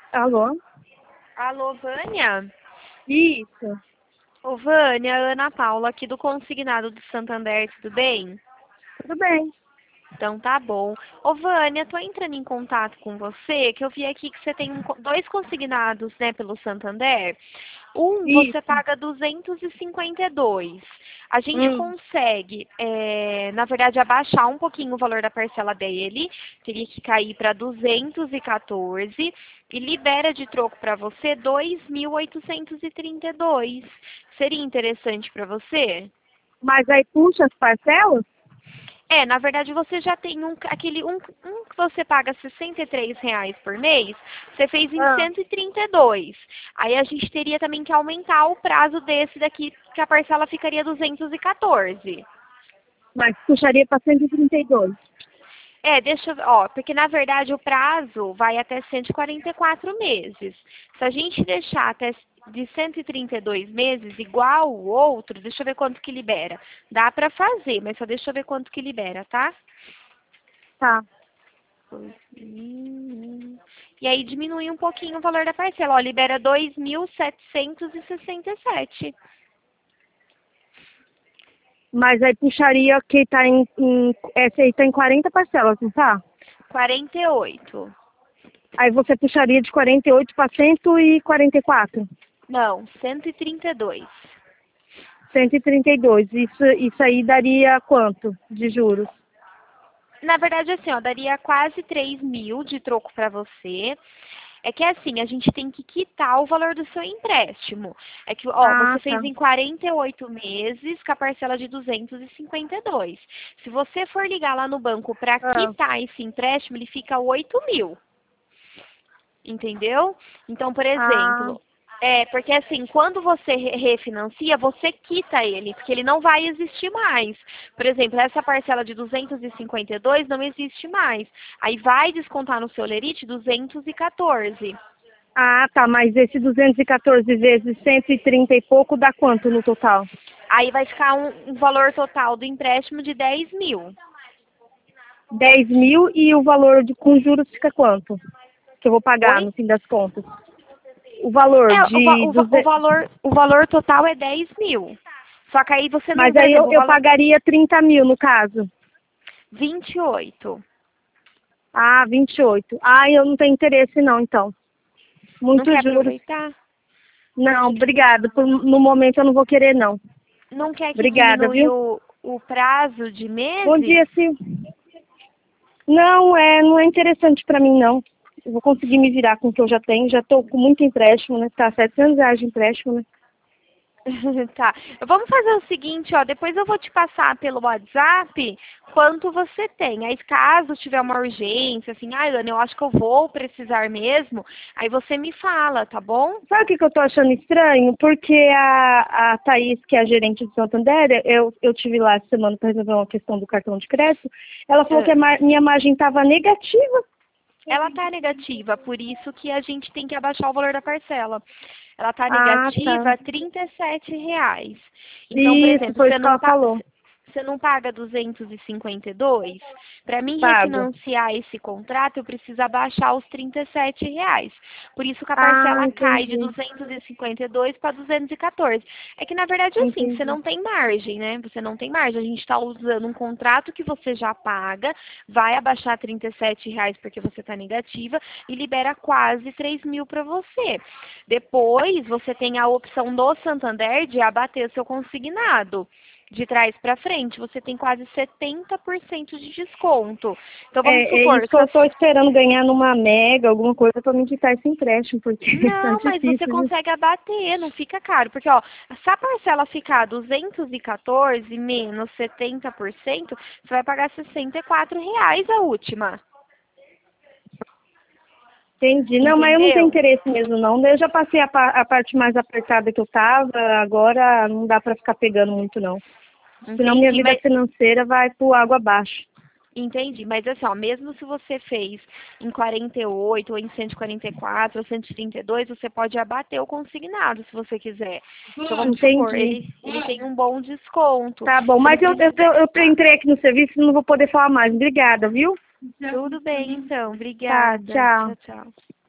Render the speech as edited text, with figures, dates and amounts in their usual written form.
Alô? Alô, Vânia? Isso. Ô, Vânia, Ana Paula aqui do Consignado do Santander, tudo bem? Tudo bem. Então tá bom. Ô, Vânia, tô entrando em contato com você, que eu vi aqui que você tem dois consignados, né, pelo Santander. Um, você Isso. paga 252. A gente Hum. consegue, na verdade, abaixar um pouquinho o valor da parcela dele. Teria que cair para 214 e libera de troco para você 2.832. Seria interessante para você? Mas aí puxa as parcelas? Na verdade você já tem um que você paga R$ 63 por mês, você fez em Ah. 132. Aí a gente teria também que aumentar o prazo desse daqui, que a parcela ficaria 214. Mas puxaria para 132. Deixa eu ver, ó, porque na verdade o prazo vai até 144 meses. Se a gente deixar até de 132 meses igual o outro, deixa eu ver quanto que libera. Dá pra fazer, mas só deixa eu ver quanto que libera, tá? Tá. E aí diminui um pouquinho o valor da parcela. Ó, libera 2.767. Mas aí puxaria que tá essa aí tá em 40 parcelas, não tá? 48. Aí você puxaria de 48 para 144. Não, 132. 132. Isso aí daria quanto de juros? Na verdade, assim, ó, daria quase 3 mil de troco para você. É que assim, a gente tem que quitar o valor do seu empréstimo. É que, ó, Ah, você fez tá. em 48 meses com a parcela de 252. Se você for ligar lá no banco para Ah. quitar esse empréstimo, ele fica 8 mil. Entendeu? Então, por Ah. exemplo, porque assim, quando você refinancia, você quita ele, porque ele não vai existir mais. Por exemplo, essa parcela de 252 não existe mais. Aí vai descontar no seu lerite 214. Ah, tá, mas esse 214 vezes 130 e pouco dá quanto no total? Aí vai ficar um valor total do empréstimo de 10 mil. 10 mil e o valor com juros fica quanto? Que eu vou pagar Oi? no fim das contas. O valor de O valor total é 10 mil. Só que aí você não, Mas por aí exemplo, o eu valor pagaria 30 mil no caso. 28. Ah, 28. Ah, eu não tenho interesse não, então. Não Muitos quer juros. aproveitar? Não, obrigada. No momento eu não vou querer não. Não quer que Obrigada, diminui viu? o prazo de Bom meses? dia, Sil. Não é interessante pra mim não. Eu vou conseguir me virar com o que eu já tenho. Já tô com muito empréstimo, né? Tá R$ 700 de empréstimo, né? Tá. Vamos fazer o seguinte, ó. Depois eu vou te passar pelo WhatsApp quanto você tem. Aí, caso tiver uma urgência, assim, Ana, eu acho que eu vou precisar mesmo, aí você me fala, tá bom? Sabe o que eu tô achando estranho? Porque a Thaís, que é a gerente do Santander, eu tive lá essa semana para resolver uma questão do cartão de crédito, ela falou que Ah, minha margem estava negativa. Ela tá negativa, por isso que a gente tem que abaixar o valor da parcela. Ela tá Ah, tá. negativa R$ 37. Então, por Isso, exemplo, foi isso que ela falou. você não paga 252? Para mim Pago. refinanciar esse contrato, eu preciso abaixar os R$ 37. Por isso que a Ah, parcela cai de entendi. 252 para 214. É que, na verdade, assim, você Entendi. não tem margem, né? Você não tem margem. A gente está usando um contrato que você já paga, vai abaixar R$ 37 porque você está negativa e libera quase 3 mil para você. Depois, você tem a opção do Santander de abater o seu consignado. De trás para frente, você tem quase 70% de desconto. Então, vamos É supor, isso que eu estou esperando ganhar numa Mega, alguma coisa para me quitar esse empréstimo, porque tá não, mas você difícil, viu? consegue abater, não fica caro. Porque, ó, se a parcela ficar 214 menos 70%, você vai pagar R$ 64 a última. Entendi. Não, mas eu não tenho Entendeu? interesse mesmo, não. Eu já passei a parte mais apertada que eu tava, agora não dá para ficar pegando muito, não. Senão minha Entendi, vida mas financeira vai por água abaixo. entendi, mas assim, ó, mesmo se você fez em 48 ou em 144 ou 132, você pode abater o consignado se você quiser. Então vamos supor, Entendi. ele tem um bom desconto. Tá bom, Você não mas precisa. eu entrei aqui no serviço e não vou poder falar mais. Obrigada, viu? Tudo bem, então. Tá, Obrigada. tchau. Tchau, tchau.